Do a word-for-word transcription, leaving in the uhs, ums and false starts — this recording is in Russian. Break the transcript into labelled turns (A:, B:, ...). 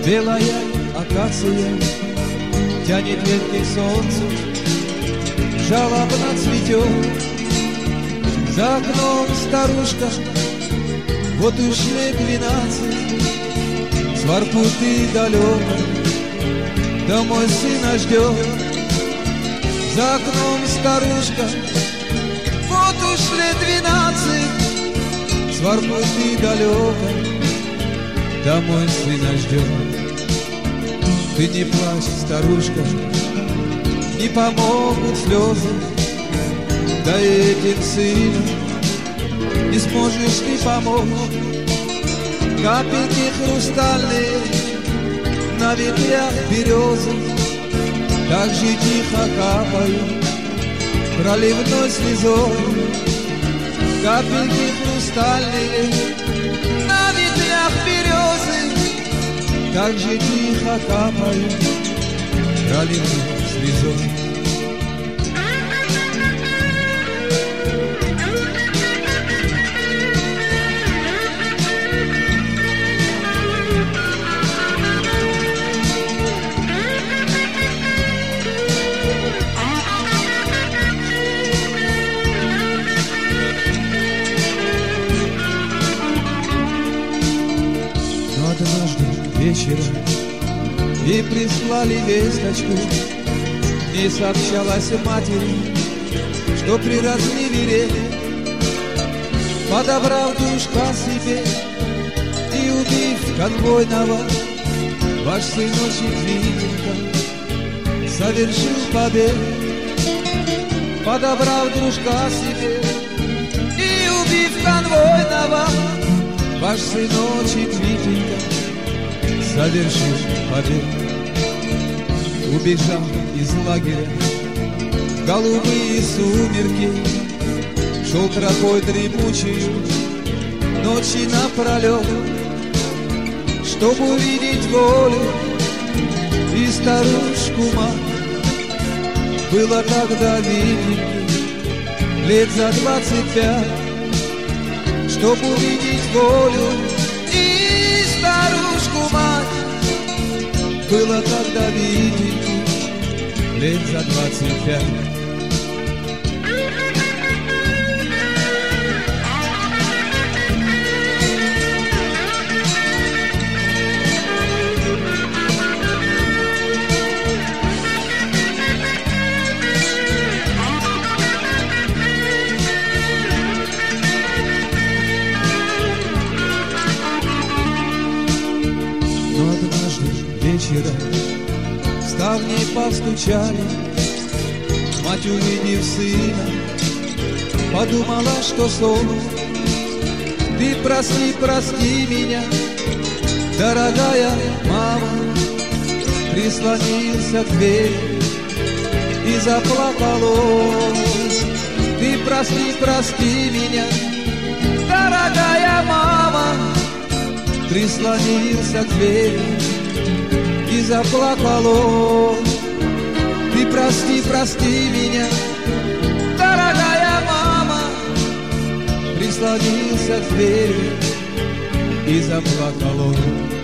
A: Белая акация тянет ветки к солнцу, жалобно цветет. За окном старушка, вот уж лет двенадцать, с Воркуты далеко домой сына ждет. За окном старушка, вот уж лет двенадцать, с Воркуты далеко домой сына ждет. Ты не плачь, старушка, не помогут слезы, да этим сыном не сможешь ты помочь. Капельки хрустальные на ветвях березы так же тихо капают проливной слезой. Капельки хрустальные на ветвях березы так же тихо капают проливной слезой. Однажды вечером ей прислали весточку, в ней сообщалась матери, что при разливе подобрал дружка себе и убив конвойного, ваш сыночек Витенька совершил побег. Подобрав дружка себе и убив конвойного, ваш сыночек Витенька совершил побег. Убежал из лагеря в голубые сумерки, шел тропой дремучей ночи напролет, чтобы увидеть волю и старушку мать. Было тогда Витеньке лет за двадцать пять, чтоб увидеть волю и старушку мать. Было тогда Витеньке лет за двадцать пять. Но однажды вечером в ставни постучали, мать, увидев сына, подумала, что сон. Ты прости, прости меня, дорогая мама. Прислонился к двери и заплакал он. Ты прости, прости меня, дорогая мама. Прислонился к двери и заплакал он. Ты прости, прости меня, дорогая мама. Прислонился к двери и заплакал он.